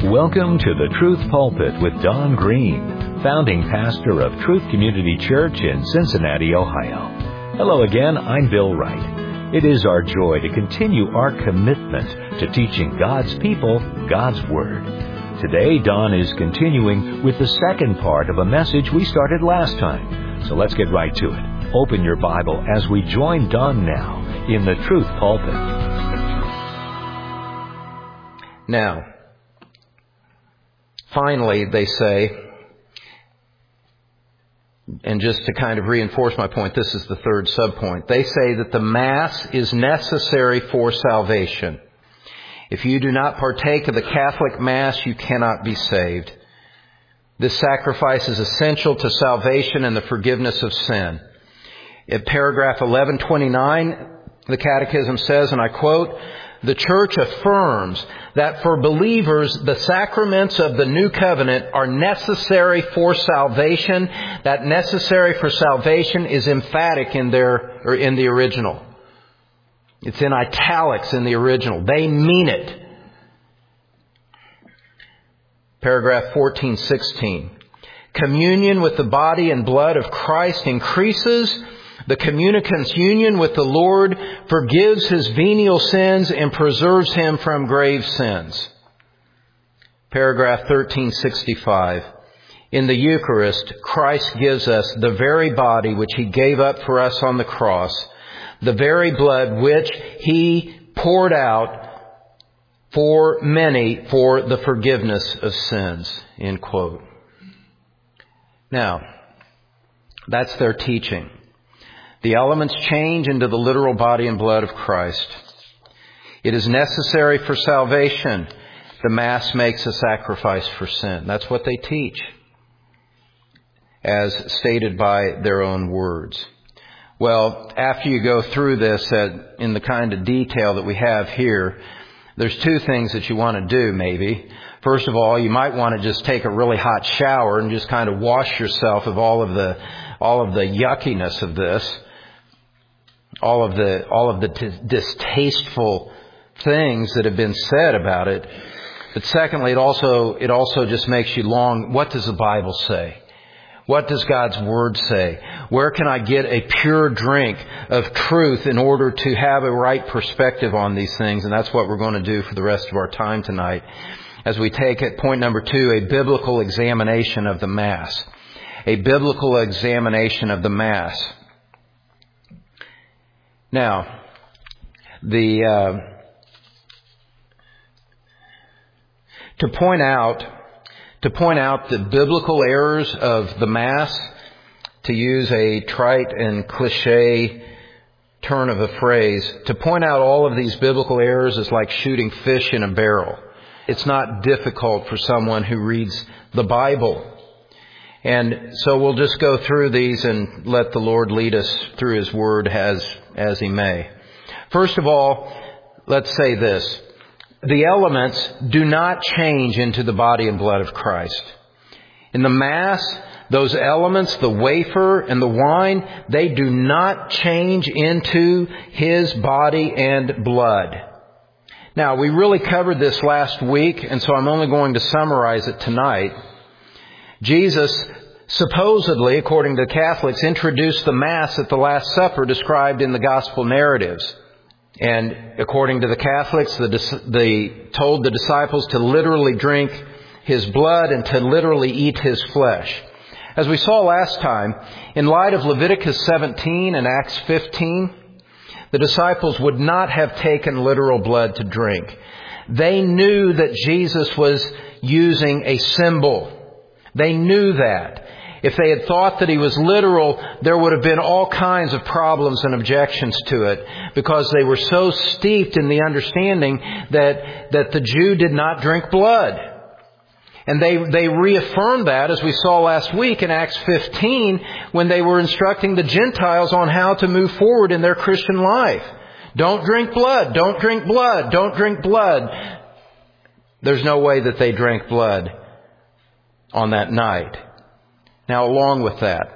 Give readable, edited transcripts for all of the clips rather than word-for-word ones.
Welcome to the Truth Pulpit with Don Green, founding pastor of Truth Community Church in Cincinnati, Ohio. Hello again, I'm Bill Wright. It is our joy to continue our commitment to teaching God's people God's Word. Today, Don is continuing with the second part of a message we started last time. So let's get right to it. Open your Bible as we join Don now in the Truth Pulpit. Now, finally, they say, and just to kind of reinforce my point, this is the third subpoint. They say that the Mass is necessary for salvation. If you do not partake of the Catholic Mass, you cannot be saved. This sacrifice is essential to salvation and the forgiveness of sin. In paragraph 1129, the Catechism says, and I quote, "The Church affirms that for believers, the sacraments of the New Covenant are necessary for salvation." That necessary for salvation is emphatic in the original. It's in italics in the original. They mean it. Paragraph 1416. "Communion with the body and blood of Christ increases the communicant's union with the Lord, forgives his venial sins, and preserves him from grave sins." Paragraph 1365. "In the Eucharist, Christ gives us the very body which He gave up for us on the cross, the very blood which He poured out for many for the forgiveness of sins." End quote. Now, that's their teaching. The elements change into the literal body and blood of Christ. It is necessary for salvation. The Mass makes a sacrifice for sin. That's what they teach, as stated by their own words. Well, after you go through this in the kind of detail that we have here, there's two things that you want to do, maybe. First of all, you might want to just take a really hot shower and just kind of wash yourself of all of the yuckiness of this. All of the distasteful things that have been said about it. But secondly, it also just makes you long. What does the Bible say? What does God's Word say? Where can I get a pure drink of truth in order to have a right perspective on these things? And that's what we're going to do for the rest of our time tonight. As we take it, point number 2, a biblical examination of the Mass. A biblical examination of the Mass. Now, to point out the biblical errors of the Mass, to use a trite and cliche turn of a phrase, to point out all of these biblical errors is like shooting fish in a barrel. It's not difficult for someone who reads the Bible. And so we'll just go through these and let the Lord lead us through His Word as He may. First of all, let's say this. The elements do not change into the body and blood of Christ. In the Mass, those elements, the wafer and the wine, they do not change into His body and blood. Now, we really covered this last week, and so I'm only going to summarize it tonight. Jesus, supposedly, according to Catholics, introduced the Mass at the Last Supper described in the Gospel narratives. And according to the Catholics, they told the disciples to literally drink His blood and to literally eat His flesh. As we saw last time, in light of Leviticus 17 and Acts 15, the disciples would not have taken literal blood to drink. They knew that Jesus was using a symbol. They knew that. If they had thought that He was literal, there would have been all kinds of problems and objections to it, because they were so steeped in the understanding that the Jew did not drink blood. And they reaffirmed that, as we saw last week in Acts 15, when they were instructing the Gentiles on how to move forward in their Christian life. Don't drink blood, don't drink blood, don't drink blood. There's no way that they drank blood on that night. Now, along with that,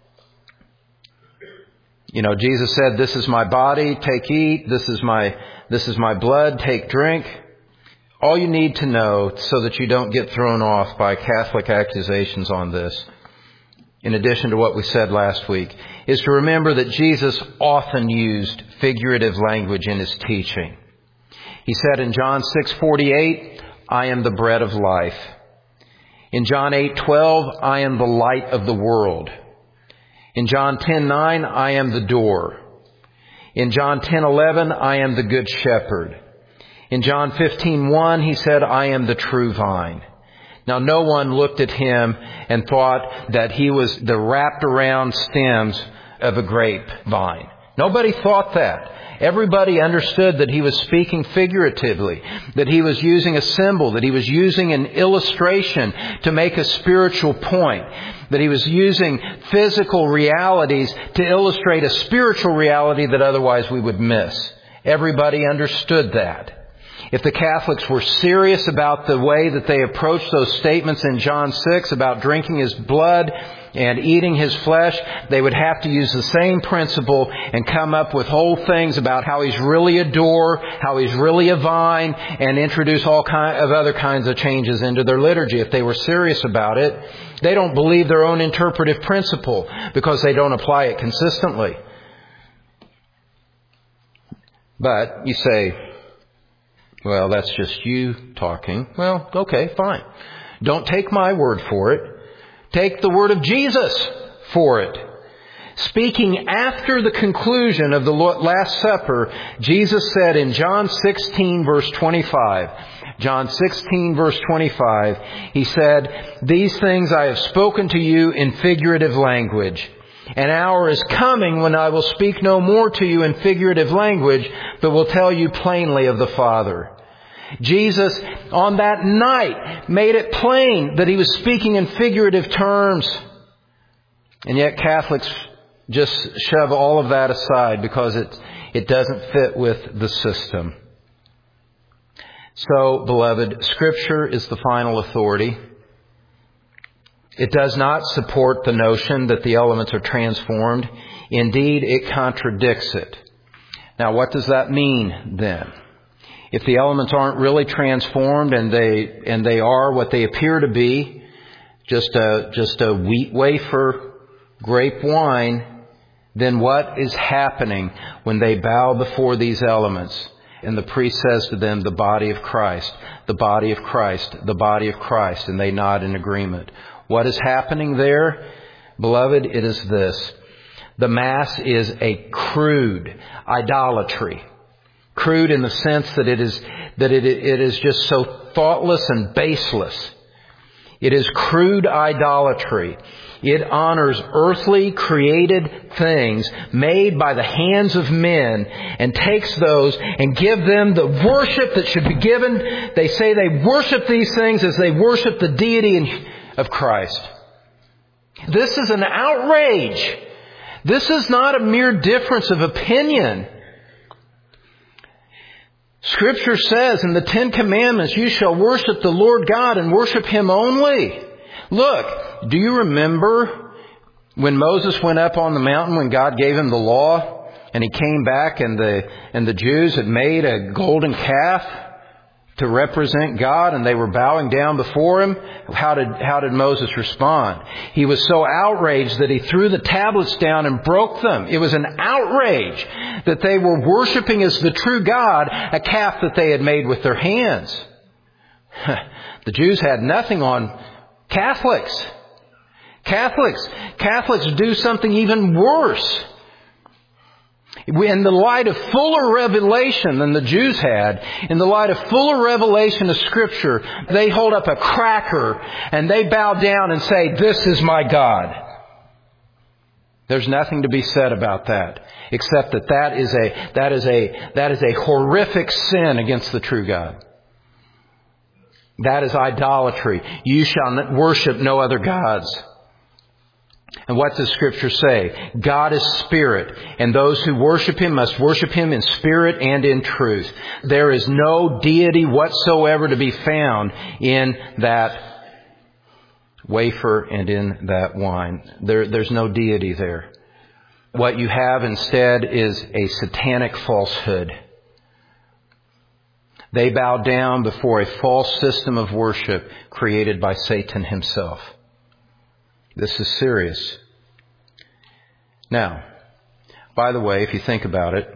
Jesus said, "This is my body, take, eat. This is my blood, take, drink." All you need to know so that you don't get thrown off by Catholic accusations on this, in addition to what we said last week, is to remember that Jesus often used figurative language in His teaching. He said in John 6:48, I am the bread of life. In John 8:12, I am the light of the world. In John 10:9, I am the door. In John 10:11, I am the good shepherd. In John 15:1, He said, I am the true vine. Now, no one looked at Him and thought that He was the wrapped around stems of a grapevine. Nobody thought that. Everybody understood that He was speaking figuratively, that He was using a symbol, that He was using an illustration to make a spiritual point, that He was using physical realities to illustrate a spiritual reality that otherwise we would miss. Everybody understood that. If the Catholics were serious about the way that they approached those statements in John 6 about drinking His blood and eating His flesh, they would have to use the same principle and come up with whole things about how He's really a door, how He's really a vine, and introduce all of other kinds of changes into their liturgy. If they were serious about it, they don't believe their own interpretive principle because they don't apply it consistently. But you say, well, that's just you talking. Well, okay, fine. Don't take my word for it. Take the word of Jesus for it. Speaking after the conclusion of the Last Supper, Jesus said in John 16, verse 25, John 16, verse 25, He said, these things I have spoken to you in figurative language. An hour is coming when I will speak no more to you in figurative language, but will tell you plainly of the Father. Jesus, on that night, made it plain that He was speaking in figurative terms. And yet Catholics just shove all of that aside because it doesn't fit with the system. So, beloved, Scripture is the final authority. It does not support the notion that the elements are transformed. Indeed, it contradicts it. Now, what does that mean then? If the elements aren't really transformed and they are what they appear to be, just a wheat wafer, grape wine, then what is happening when they bow before these elements? And the priest says to them, the body of Christ, the body of Christ, the body of Christ, and they nod in agreement. What is happening there? Beloved, it is this. The Mass is a crude idolatry. Crude in the sense that it is just so thoughtless and baseless. It is crude idolatry. It honors earthly created things made by the hands of men and takes those and give them the worship that should be given. They say they worship these things as they worship the deity of Christ. This is an outrage. This is not a mere difference of opinion. Scripture says in the Ten Commandments, you shall worship the Lord God and worship Him only. Look, do you remember when Moses went up on the mountain when God gave him the law and he came back and the Jews had made a golden calf to represent God and they were bowing down before Him? How did Moses respond? He was so outraged that he threw the tablets down and broke them. It was an outrage that they were worshiping as the true God a calf that they had made with their hands. The Jews had nothing on Catholics. Catholics do something even worse. In the light of fuller revelation than the Jews had, in the light of fuller revelation of Scripture, they hold up a cracker and they bow down and say, this is my God. There's nothing to be said about that, except that is a horrific sin against the true God. That is idolatry. You shall worship no other gods. And what does Scripture say? God is Spirit, and those who worship Him must worship Him in spirit and in truth. There is no deity whatsoever to be found in that wafer and in that wine. There's no deity there. What you have instead is a satanic falsehood. They bow down before a false system of worship created by Satan himself. This is serious. Now, by the way, if you think about it,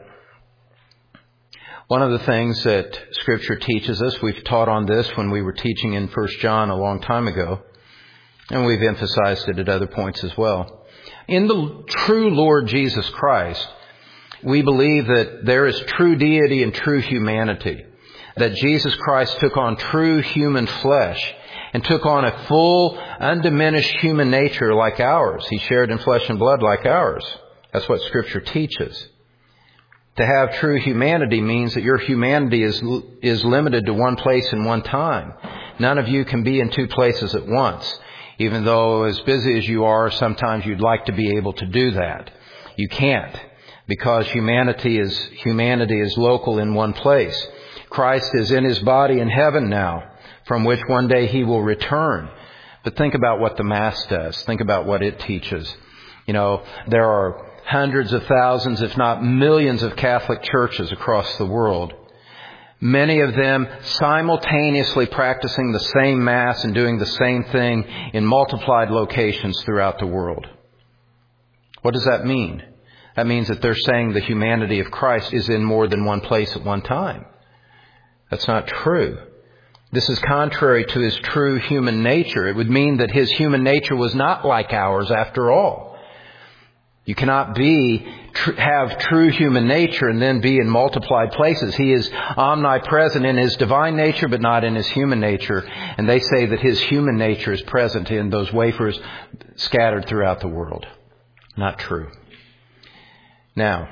one of the things that Scripture teaches us, we've taught on this when we were teaching in 1 John a long time ago, and we've emphasized it at other points as well. In the true Lord Jesus Christ, we believe that there is true deity and true humanity, that Jesus Christ took on true human flesh and took on a full, undiminished human nature like ours. He shared in flesh and blood like ours. That's what Scripture teaches. To have true humanity means that your humanity is limited to one place and one time. None of you can be in two places at once. Even though as busy as you are, sometimes you'd like to be able to do that. You can't, because humanity is local in one place. Christ is in His body in heaven now, from which one day He will return. But think about what the Mass does. Think about what it teaches. There are hundreds of thousands, if not millions, of Catholic churches across the world. Many of them simultaneously practicing the same Mass and doing the same thing in multiplied locations throughout the world. What does that mean? That means that they're saying the humanity of Christ is in more than one place at one time. That's not true. This is contrary to His true human nature. It would mean that His human nature was not like ours after all. You cannot have true human nature and then be in multiplied places. He is omnipresent in His divine nature, but not in His human nature. And they say that His human nature is present in those wafers scattered throughout the world. Not true. Now,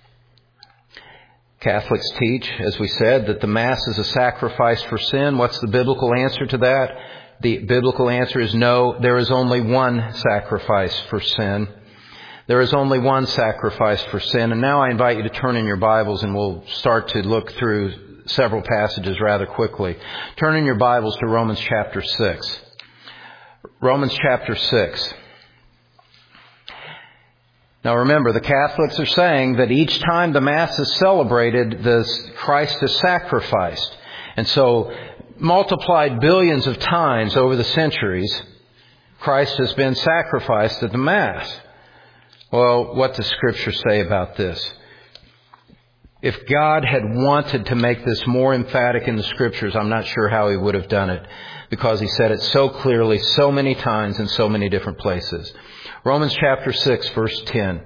Catholics teach, as we said, that the Mass is a sacrifice for sin. What's the biblical answer to that? The biblical answer is no, there is only one sacrifice for sin. There is only one sacrifice for sin. And now I invite you to turn in your Bibles and we'll start to look through several passages rather quickly. Turn in your Bibles to Romans chapter 6. Romans chapter 6. Now remember, the Catholics are saying that each time the Mass is celebrated, Christ is sacrificed. And so, multiplied billions of times over the centuries, Christ has been sacrificed at the Mass. Well, what does Scripture say about this? If God had wanted to make this more emphatic in the Scriptures, I'm not sure how He would have done it, because He said it so clearly, so many times, in so many different places. Romans chapter 6, verse 10.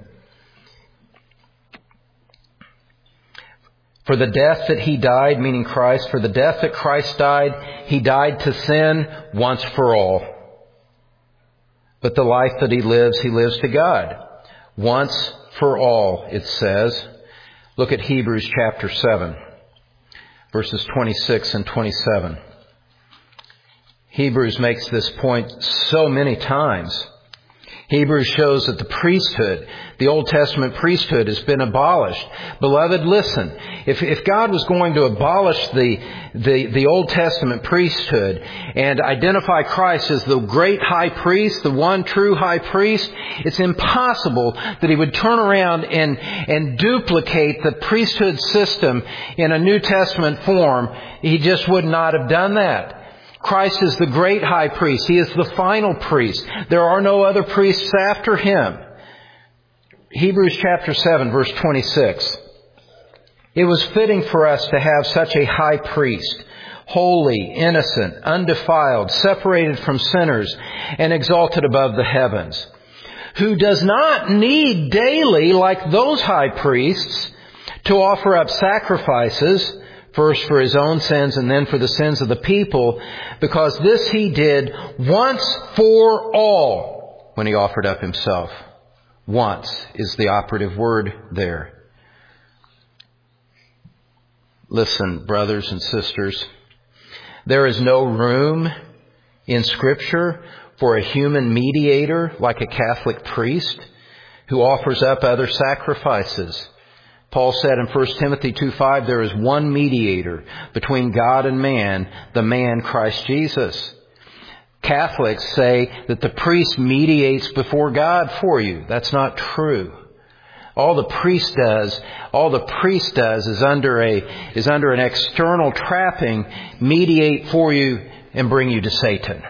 For the death that He died, meaning Christ, for the death that Christ died, He died to sin once for all. But the life that He lives to God. Once for all, it says. Look at Hebrews chapter 7, verses 26 and 27. Hebrews makes this point so many times. Hebrews shows that the priesthood, the Old Testament priesthood, has been abolished. Beloved, listen. If God was going to abolish the Old Testament priesthood and identify Christ as the great high priest, the one true high priest, it's impossible that He would turn around and duplicate the priesthood system in a New Testament form. He just would not have done that. Christ is the great high priest. He is the final priest. There are no other priests after Him. Hebrews chapter 7, verse 26. It was fitting for us to have such a high priest, holy, innocent, undefiled, separated from sinners, and exalted above the heavens, who does not need daily, like those high priests, to offer up sacrifices, first for His own sins and then for the sins of the people, because this He did once for all when He offered up Himself. Once is the operative word there. Listen, brothers and sisters, there is no room in Scripture for a human mediator like a Catholic priest who offers up other sacrifices. Paul said in 1 Timothy 2:5, there is one mediator between God and man, the man Christ Jesus. Catholics say that the priest mediates before God for you. That's not true. All the priest does is under an external trapping, mediate for you and bring you to Satan.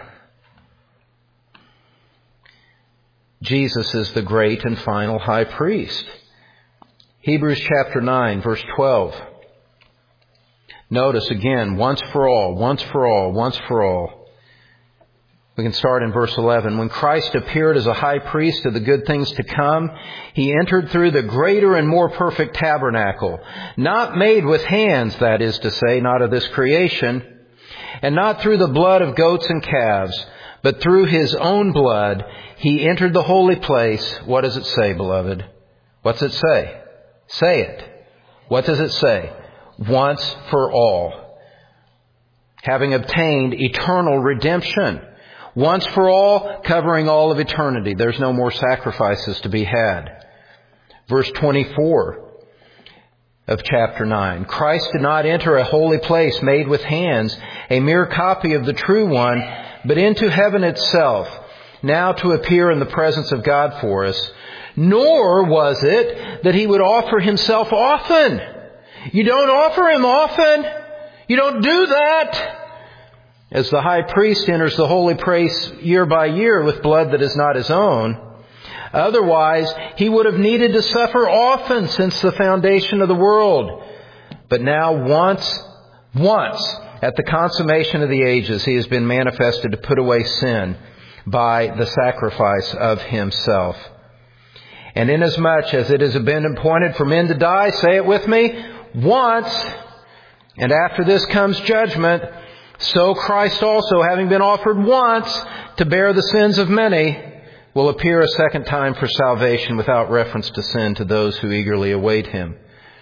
Jesus is the great and final high priest. Hebrews chapter 9, verse 12. Notice again, once for all, once for all, once for all. We can start in verse 11. When Christ appeared as a high priest of the good things to come, He entered through the greater and more perfect tabernacle, not made with hands, that is to say, not of this creation, and not through the blood of goats and calves, but through His own blood, He entered the holy place. What does it say, beloved? What's it say? Say it. What does it say? Once for all. Having obtained eternal redemption. Once for all, covering all of eternity. There's no more sacrifices to be had. Verse 24 of chapter 9. Christ did not enter a holy place made with hands, a mere copy of the true one, but into heaven itself, now to appear in the presence of God for us. Nor was it that He would offer Himself often. You don't offer Him often. You don't do that. As the high priest enters the holy place year by year with blood that is not his own. Otherwise, He would have needed to suffer often since the foundation of the world. But now once, at the consummation of the ages, He has been manifested to put away sin by the sacrifice of Himself. And inasmuch as it has been appointed for men to die, say it with me, once, and after this comes judgment, so Christ also, having been offered once to bear the sins of many, will appear a second time for salvation without reference to sin to those who eagerly await Him.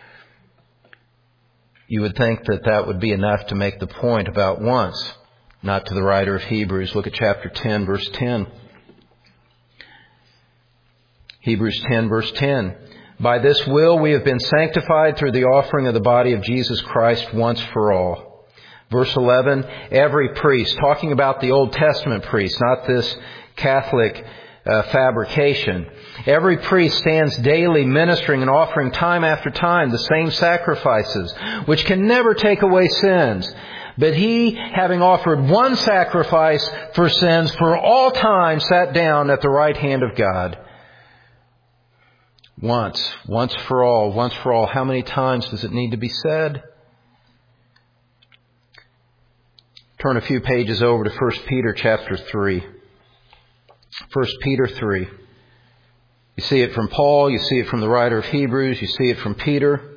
You would think that that would be enough to make the point about once. Not to the writer of Hebrews. Look at chapter 10, verse 10. Hebrews 10, verse 10. By this will we have been sanctified through the offering of the body of Jesus Christ once for all. Verse 11, every priest, talking about the Old Testament priest, not this Catholic fabrication. Every priest stands daily ministering and offering time after time the same sacrifices, which can never take away sins. But He, having offered one sacrifice for sins for all time, sat down at the right hand of God. Once for all, once for all. How many times does it need to be said? Turn a few pages over to 1 Peter chapter 3. 1 Peter 3. You see it from Paul, you see it from the writer of Hebrews, you see it from Peter.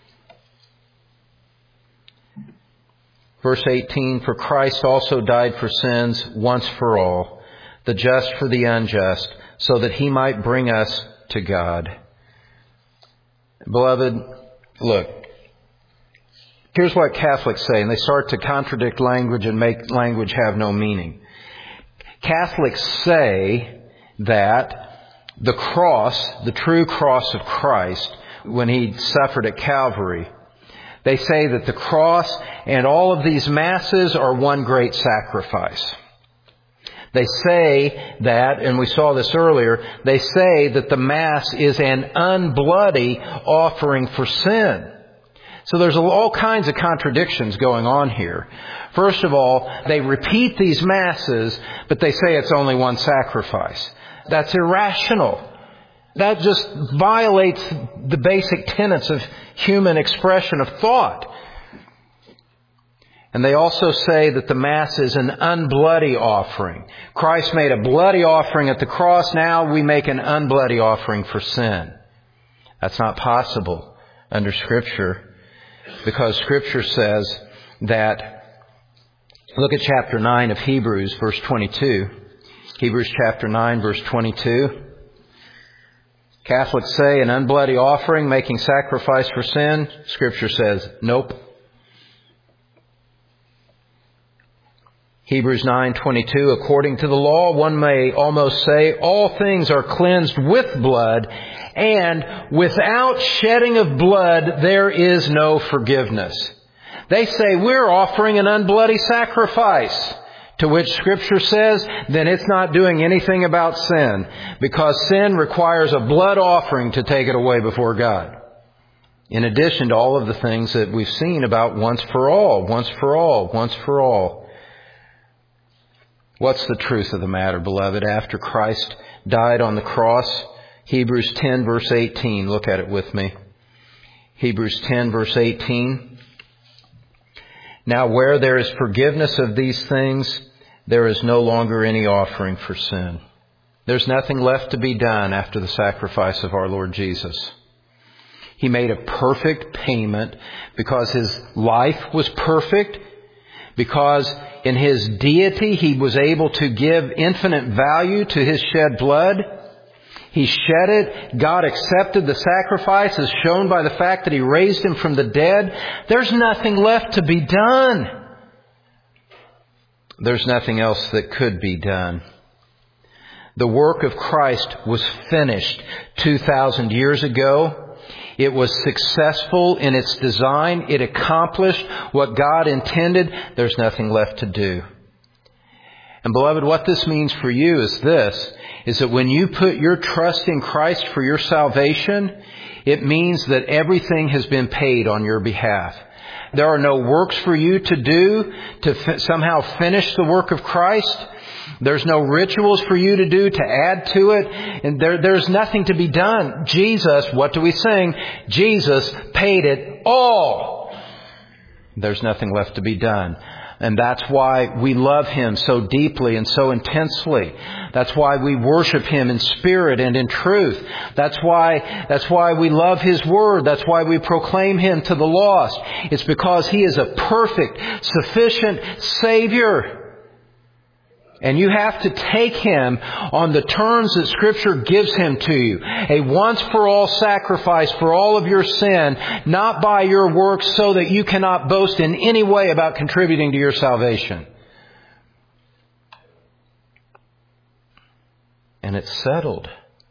Verse 18, for Christ also died for sins once for all, the just for the unjust, so that He might bring us to God. Beloved, look. Here's what Catholics say, and they start to contradict language and make language have no meaning. Catholics say that the cross, the true cross of Christ, when He suffered at Calvary, they say that the cross and all of these masses are one great sacrifice. They say that, and we saw this earlier, they say that the Mass is an unbloody offering for sin. So there's all kinds of contradictions going on here. First of all, they repeat these masses, but they say it's only one sacrifice. That's irrational. That just violates the basic tenets of human expression of thought. And they also say that the Mass is an unbloody offering. Christ made a bloody offering at the cross. Now we make an unbloody offering for sin. That's not possible under Scripture. Because Scripture says that, look at chapter 9 of Hebrews, verse 22. Hebrews chapter 9, verse 22. Catholics say an unbloody offering, making sacrifice for sin. Scripture says, nope. Hebrews 9:22, according to the law, one may almost say, all things are cleansed with blood, and without shedding of blood, there is no forgiveness. They say we're offering an unbloody sacrifice to which Scripture says, then it's not doing anything about sin, because sin requires a blood offering to take it away before God. In addition to all of the things that we've seen about once for all, once for all, once for all. What's the truth of the matter, beloved? After Christ died on the cross, Hebrews 10 verse 18, look at it with me. Hebrews 10 verse 18. Now where there is forgiveness of these things, there is no longer any offering for sin. There's nothing left to be done after the sacrifice of our Lord Jesus. He made a perfect payment because His life was perfect, because in His deity He was able to give infinite value to His shed blood. He shed it. God accepted the sacrifice as shown by the fact that He raised Him from the dead. There's nothing left to be done. There's nothing else that could be done. The work of Christ was finished 2,000 years ago. It was successful in its design. It accomplished what God intended. There's nothing left to do. And beloved, what this means for you is this, is that when you put your trust in Christ for your salvation, it means that everything has been paid on your behalf. There are no works for you to do to somehow finish the work of Christ. There's no rituals for you to do to add to it. And there's nothing to be done. Jesus, what do we sing? Jesus paid it all. There's nothing left to be done. And that's why we love Him so deeply and so intensely. That's why we worship Him in spirit and in truth. That's why we love His Word. That's why we proclaim Him to the lost. It's because He is a perfect, sufficient Savior. And you have to take Him on the terms that Scripture gives Him to you. A once-for-all sacrifice for all of your sin, not by your works, so that you cannot boast in any way about contributing to your salvation. And it's settled.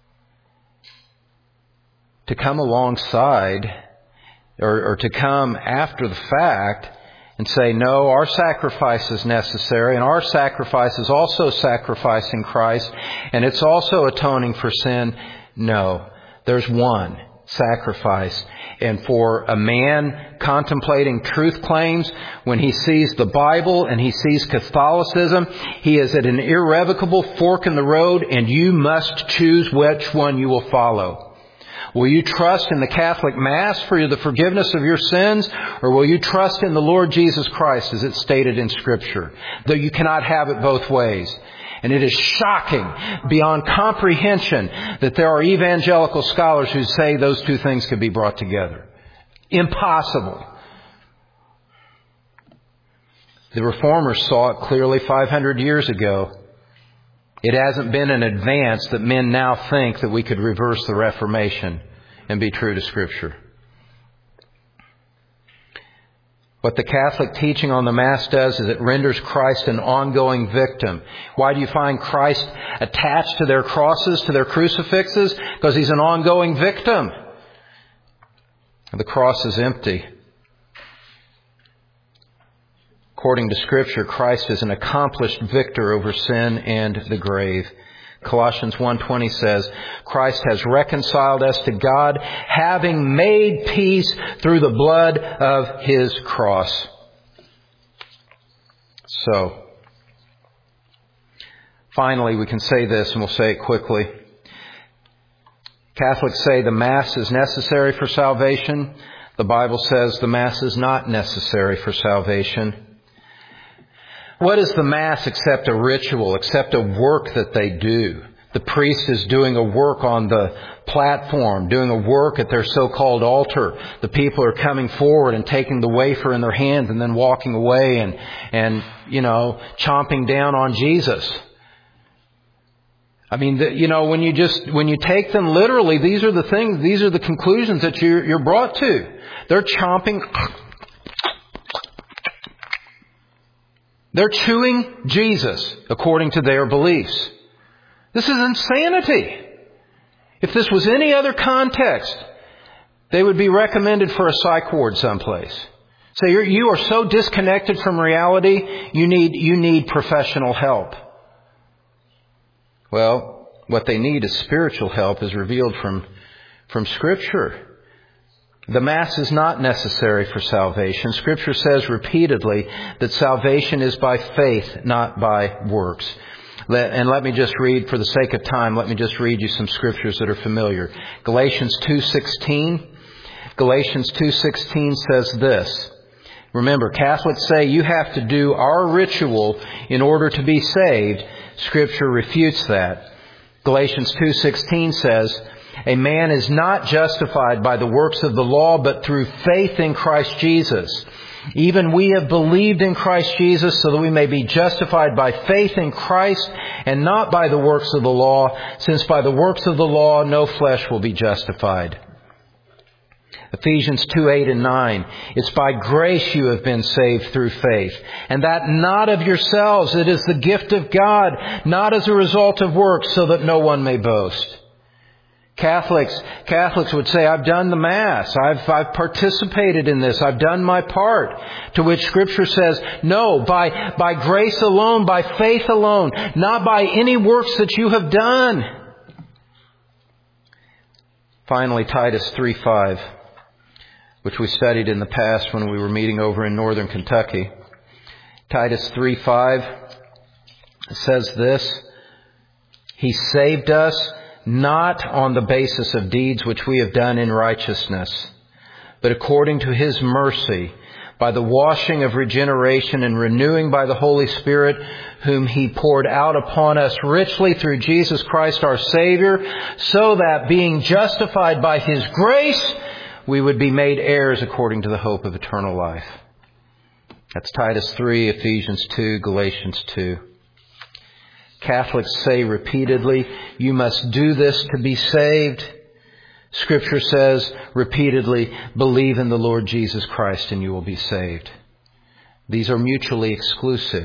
To come alongside, or to come after the fact, and say, no, our sacrifice is necessary, and our sacrifice is also sacrificing Christ, and it's also atoning for sin. No, there's one sacrifice. And for a man contemplating truth claims, when he sees the Bible and he sees Catholicism, he is at an irrevocable fork in the road, and you must choose which one you will follow. Will you trust in the Catholic Mass for the forgiveness of your sins? Or will you trust in the Lord Jesus Christ as it's stated in Scripture? Though you cannot have it both ways. And it is shocking beyond comprehension that there are evangelical scholars who say those two things could be brought together. Impossible. The Reformers saw it clearly 500 years ago. It hasn't been an advance that men now think that we could reverse the Reformation and be true to Scripture. What the Catholic teaching on the Mass does is it renders Christ an ongoing victim. Why do you find Christ attached to their crosses, to their crucifixes? Because He's an ongoing victim. The cross is empty. According to Scripture, Christ is an accomplished victor over sin and the grave. Colossians 1:20 says, Christ has reconciled us to God, having made peace through the blood of His cross. So, finally, we can say this, and we'll say it quickly. Catholics say the Mass is necessary for salvation. The Bible says the Mass is not necessary for salvation. What is the Mass except a ritual, except a work that they do? The priest is doing a work on the platform, doing a work at their so-called altar. The people are coming forward and taking the wafer in their hands and then walking away and chomping down on Jesus. I mean, when you take them literally, these are the conclusions that you're brought to. They're chomping. They're chewing Jesus according to their beliefs. This is insanity. If this was any other context, they would be recommended for a psych ward someplace. So you are so disconnected from reality, you need professional help. Well, what they need is spiritual help as revealed from Scripture. The Mass is not necessary for salvation. Scripture says repeatedly that salvation is by faith, not by works. Let me just read, for the sake of time, let me just read you some scriptures that are familiar. Galatians 2:16. Galatians 2:16 says this. Remember, Catholics say you have to do our ritual in order to be saved. Scripture refutes that. Galatians 2:16 says, a man is not justified by the works of the law, but through faith in Christ Jesus. Even we have believed in Christ Jesus so that we may be justified by faith in Christ and not by the works of the law, since by the works of the law no flesh will be justified. Ephesians 2:8 and 9. It's by grace you have been saved through faith, and that not of yourselves. It is the gift of God, not as a result of works, so that no one may boast. Catholics would say, I've done the Mass. I've participated in this. I've done my part. To which Scripture says, no, by grace alone, by faith alone, not by any works that you have done. Finally, Titus 3:5, which we studied in the past when we were meeting over in northern Kentucky. Titus 3:5 says this, He saved us not on the basis of deeds which we have done in righteousness, but according to His mercy, by the washing of regeneration and renewing by the Holy Spirit, whom He poured out upon us richly through Jesus Christ our Savior, so that being justified by His grace, we would be made heirs according to the hope of eternal life. That's Titus 3, Ephesians 2, Galatians 2. Catholics say repeatedly, you must do this to be saved. Scripture says repeatedly, believe in the Lord Jesus Christ and you will be saved. These are mutually exclusive.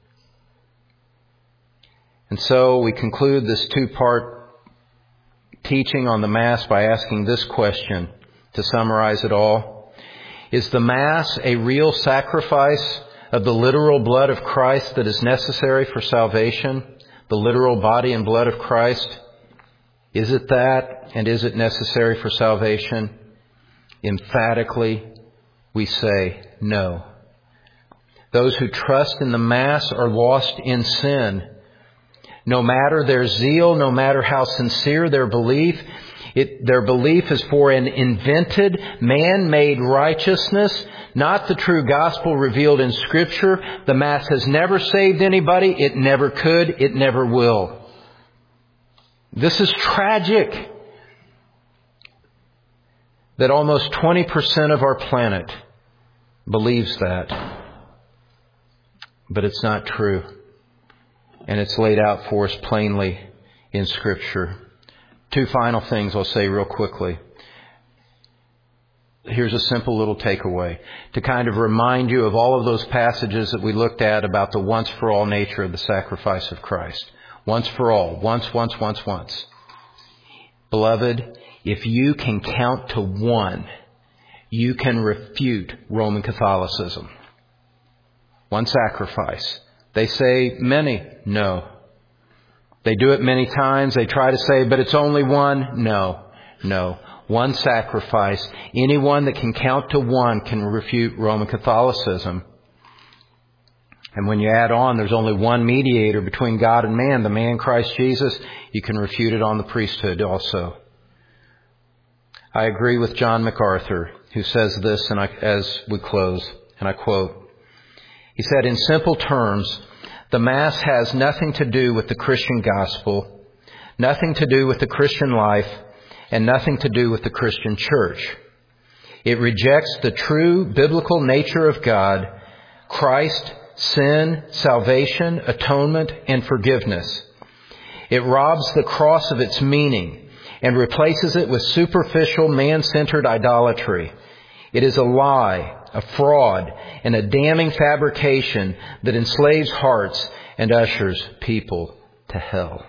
And so we conclude this two-part teaching on the Mass by asking this question to summarize it all. Is the Mass a real sacrifice of the literal blood of Christ that is necessary for salvation? The literal body and blood of Christ? Is it that? And is it necessary for salvation? Emphatically, we say no. Those who trust in the Mass are lost in sin. No matter their zeal, no matter how sincere their belief is for an invented, man-made righteousness, not the true gospel revealed in Scripture. The Mass has never saved anybody. It never could. It never will. This is tragic that almost 20% of our planet believes that. But it's not true. And it's laid out for us plainly in Scripture. Two final things I'll say real quickly. Here's a simple little takeaway to kind of remind you of all of those passages that we looked at about the once-for-all nature of the sacrifice of Christ. Once for all. Once. Beloved, if you can count to one, you can refute Roman Catholicism. One sacrifice. They say many. No. They do it many times. They try to say, but it's only one. No. One sacrifice. Anyone that can count to one can refute Roman Catholicism. And when you add on, there's only one mediator between God and man, the man Christ Jesus, you can refute it on the priesthood also. I agree with John MacArthur, who says this as we close, and I quote, he said, in simple terms, the Mass has nothing to do with the Christian gospel, nothing to do with the Christian life, and nothing to do with the Christian church. It rejects the true biblical nature of God, Christ, sin, salvation, atonement, and forgiveness. It robs the cross of its meaning and replaces it with superficial, man-centered idolatry. It is a lie, a fraud, and a damning fabrication that enslaves hearts and ushers people to hell.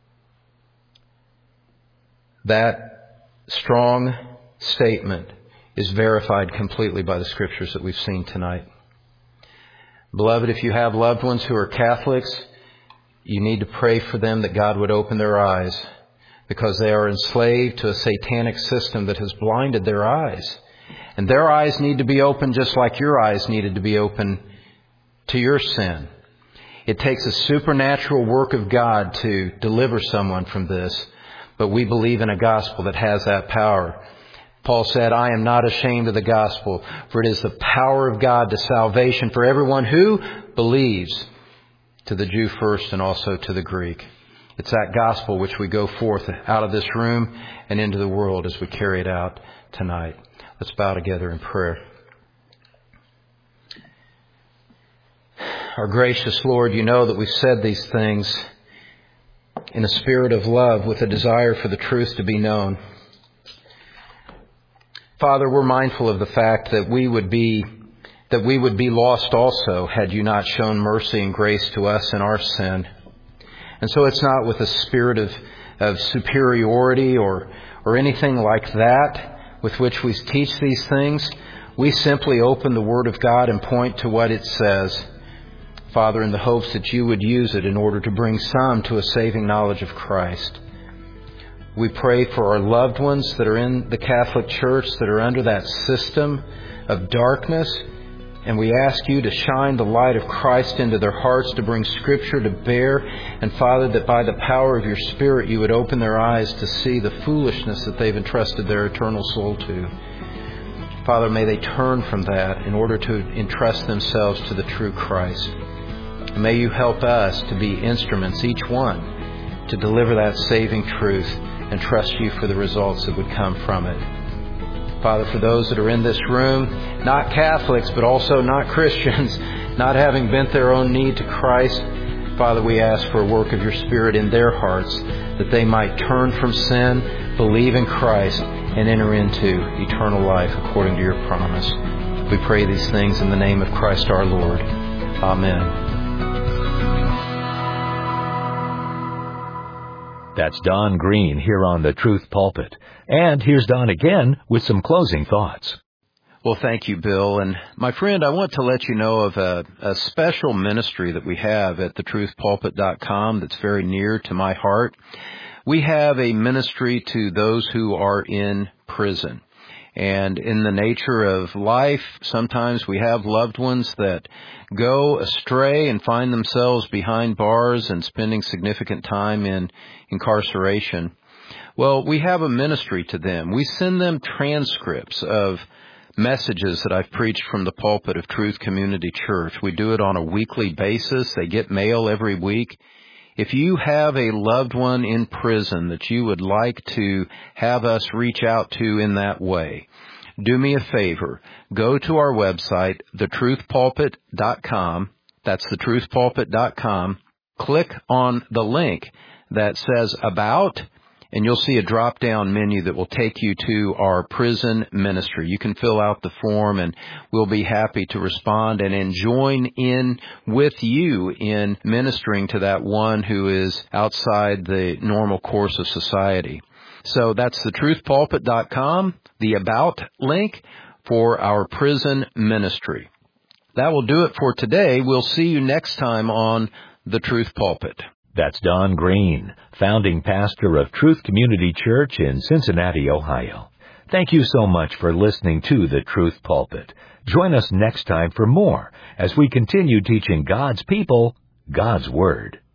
That strong statement is verified completely by the Scriptures that we've seen tonight. Beloved, if you have loved ones who are Catholics, you need to pray for them that God would open their eyes, because they are enslaved to a satanic system that has blinded their eyes. And their eyes need to be open just like your eyes needed to be open to your sin. It takes a supernatural work of God to deliver someone from this, but we believe in a gospel that has that power. Paul said, I am not ashamed of the gospel, for it is the power of God to salvation for everyone who believes, to the Jew first and also to the Greek. It's that gospel which we go forth out of this room and into the world as we carry it out tonight. Let's bow together in prayer. Our gracious Lord, you know that we've said these things in a spirit of love with a desire for the truth to be known. Father, we're mindful of the fact that we would be lost also had you not shown mercy and grace to us in our sin. And so it's not with a spirit of superiority or anything like that with which we teach these things. We simply open the Word of God and point to what it says, Father, in the hopes that you would use it in order to bring some to a saving knowledge of Christ. We pray for our loved ones that are in the Catholic Church that are under that system of darkness. And we ask you to shine the light of Christ into their hearts, to bring Scripture to bear. And Father, that by the power of your Spirit, you would open their eyes to see the foolishness that they've entrusted their eternal soul to. Father, may they turn from that in order to entrust themselves to the true Christ. And may you help us to be instruments, each one, to deliver that saving truth and trust you for the results that would come from it. Father, for those that are in this room, not Catholics, but also not Christians, not having bent their own knee to Christ, Father, we ask for a work of your Spirit in their hearts, that they might turn from sin, believe in Christ, and enter into eternal life according to your promise. We pray these things in the name of Christ our Lord. Amen. That's Don Green here on the Truth Pulpit. And here's Don again with some closing thoughts. Well, thank you, Bill. And my friend, I want to let you know of a special ministry that we have at thetruthpulpit.com that's very near to my heart. We have a ministry to those who are in prison. And in the nature of life, sometimes we have loved ones that go astray and find themselves behind bars and spending significant time in incarceration. Well, we have a ministry to them. We send them transcripts of messages that I've preached from the pulpit of Truth Community Church. We do it on a weekly basis. They get mail every week. If you have a loved one in prison that you would like to have us reach out to in that way, do me a favor. Go to our website, thetruthpulpit.com. That's thetruthpulpit.com. Click on the link that says About, and you'll see a drop-down menu that will take you to our prison ministry. You can fill out the form, and we'll be happy to respond and join in with you in ministering to that one who is outside the normal course of society. So that's thetruthpulpit.com, the About link for our prison ministry. That will do it for today. We'll see you next time on The Truth Pulpit. That's Don Green, founding pastor of Truth Community Church in Cincinnati, Ohio. Thank you so much for listening to The Truth Pulpit. Join us next time for more as we continue teaching God's people God's Word.